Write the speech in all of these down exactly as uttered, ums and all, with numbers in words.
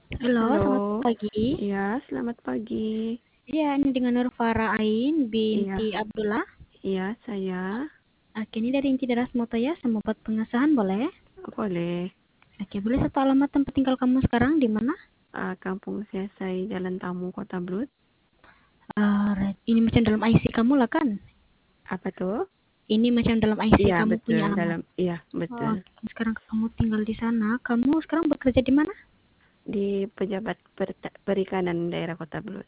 Halo, selamat Halo, pagi. iya selamat pagi. Iya, ini dengan Nurfara Ain Iya, binti Abdullah. iya saya. Oke, ini dari Inti Deras Motoya, sama buat pengesahan boleh? Boleh. Oke, boleh satu alamat tempat tinggal kamu sekarang di mana? Uh, Kampung Sesai, Jalan Tamu, Kota Blut. Uh, right. Ini macam dalam I C kamu lah kan? Apa tuh? Ini macam dalam I C Iya kamu betul punya alamat. dalam. Iya Oh, betul. oke. Sekarang kamu tinggal di sana. Kamu sekarang bekerja di mana? Di Pejabat Perta- Perikanan Daerah Kota Blut.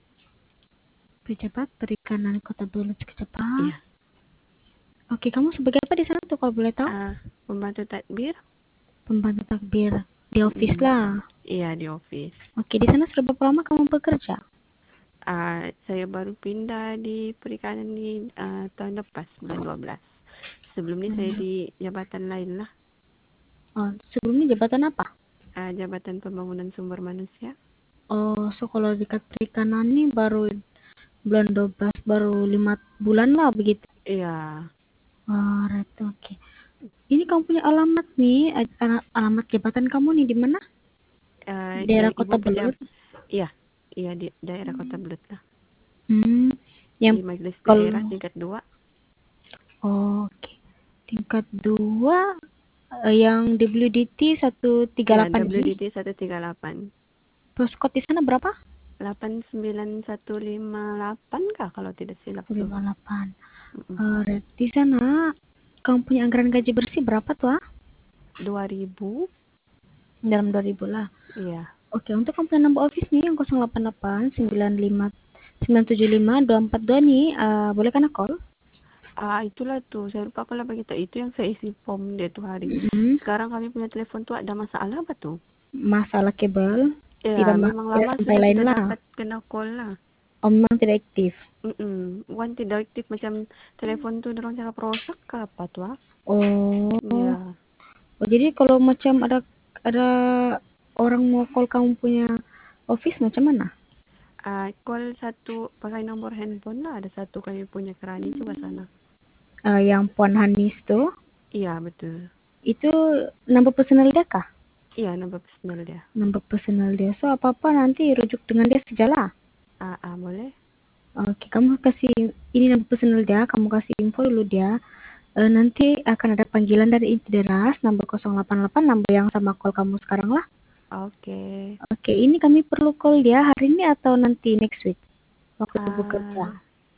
Pejabat Perikanan Kota Bulu Cepat. Iya. Oke, kamu sebagai apa di sana tuh kalau boleh tahu? Uh, Pembantu takbir. Pembantu takbir di office Mm-mm. lah. Iya di office. Oke, di sana sudah berapa lama kamu bekerja? Uh, saya baru pindah di perikanan di uh, tahun lepas bulan dua belas. Sebelum ini saya Hmm. di jabatan lain lah. Oh, sebelumnya jabatan apa? Uh, Jabatan Pembangunan Sumber Manusia. Oh, so kalau dekat perikanan nih baru bulan dua belas, baru lima bulan lah begitu. Iya. Oh, right, oke. Okay. Ini kamu punya alamat nih, al- alamat jabatan kamu nih di mana? Uh, Di daerah yang ibu Kota pejabat, Belut. iya, iya di daerah Kota Belut lah, Hmm, di yang Majelis Daerah kalau tingkat dua. oh, oke. Okay. Tingkat dua eh, yang W D T Iya, seratus tiga puluh delapan ini. W D T seratus tiga puluh delapan. Postcode di sana berapa? delapan sembilan satu lima delapan kah kalau tidak silap tuh. lima delapan. Mm-mm. Uh, right. Di sana kamu punya anggaran gaji bersih berapa tuh? Ah? dua ribu. Dalam dua ribu lah. Iya. Oke, untuk komplain number office nih yang nol delapan delapan sembilan lima sembilan tujuh lima dua empat dua nih, uh, boleh kan call? Ah, itulah tuh. Saya lupa kalau begitu. Itu yang saya isi form dia tuh hari. Mm-hmm. Sekarang kami punya telepon tuh ada masalah apa tuh? Masalah kabel, Ya, tidak, memang tidak lama sampai sudah lain tidak lah. dapat kena call lah. Oh, memang tidak aktif. Mm-mm. Wan tidak aktif macam telepon tuh dorong cakap rosak ke apa tuh? Ah? Oh, Iya. oh jadi kalau macam ada ada orang mau call kamu punya office macam mana? Uh, call satu pakai nomor handphone lah, ada satu kami punya kerani juga sana. Uh, yang Puan Hanis tuh, Iya betul. itu number personal dia kah? Iya nomor personal dia. Number personal dia. So apa-apa nanti rujuk dengan dia sejalan. Ah, ah boleh. Oke, kamu kasih ini number personal dia, kamu kasih info dulu dia. Uh, nanti akan ada panggilan dari Inti Deras nomor nol delapan delapan, nomor yang sama call kamu sekarang lah. Oke. Oke, ini kami perlu call dia hari ini atau nanti next week waktu bekerja. Uh,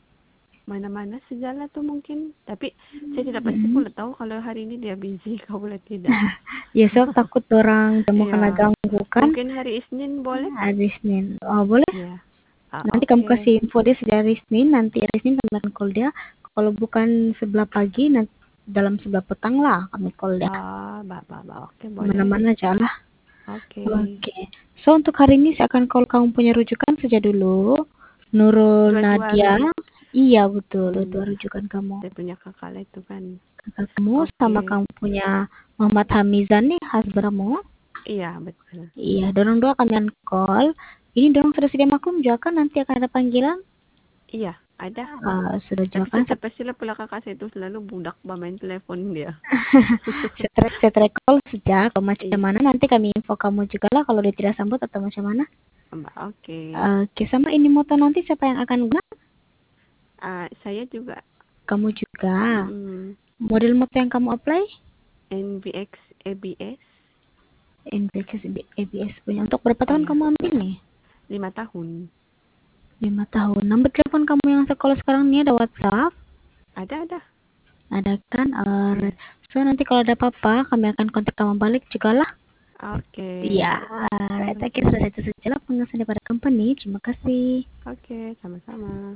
Mana-mana sejalan tuh mungkin. Tapi saya tidak pasti Mm-hmm. pula tahu kalau hari ini dia busy, kau boleh tidak. Ya, so takut orang mau kena Iya. ganggu kan. Mungkin hari Isnin boleh? Hari Senin. Oh, boleh. Iya. Ah, Nanti kamu oke. kasih info dia sejak hari Senin, nanti hari Senin kami akan call dia. Kalau bukan sebelah pagi, nanti dalam sebelah petang lah kami call dia. Ah, bah, bah, bah. Oke boleh. Mana-mana aja lah. Oke. Oke. So, untuk hari ini saya akan call kamu punya rujukan saja dulu. Nurul Dua-dua Nadia. rujuk. Iya, betul. Hmm, Dua rujukan kamu. saya punya kakak lah itu kan. Kakak kamu sama Oke. kamu punya Muhammad Hamizan nih, husband kamu. Iya betul. Iya, dorong dua kami akan call. Ini dorong sudah sedia maklum juga kan nanti akan ada panggilan. Iya ada. Uh, sudah Tapi juga kan. saya tak pastilah pula kakak saya itu selalu budak bermain telepon dia. Setrek setrek call sejak kalau macam Iya. mana nanti kami info kamu juga lah kalau dia tidak sambut atau macam mana. Mbak, oke. Oke, sama ini moto nanti siapa yang akan guna? Ah, saya juga. Kamu juga. Mm-mm. Model moto yang kamu apply? N B X A B S. N B X A B S punya. Untuk berapa tahun Iya. kamu ambil nih? Lima tahun. Lima tahun. Nomor telepon kamu yang sekolah sekarang ini ada WhatsApp? Ada ada. Ada kan? Uh, Iya. so nanti kalau ada apa-apa kami akan kontak kamu balik juga lah. Oke. Iya, uh, saya kira sudah itu saja lah penjelasan daripada company. Terima kasih. Oke, sama-sama.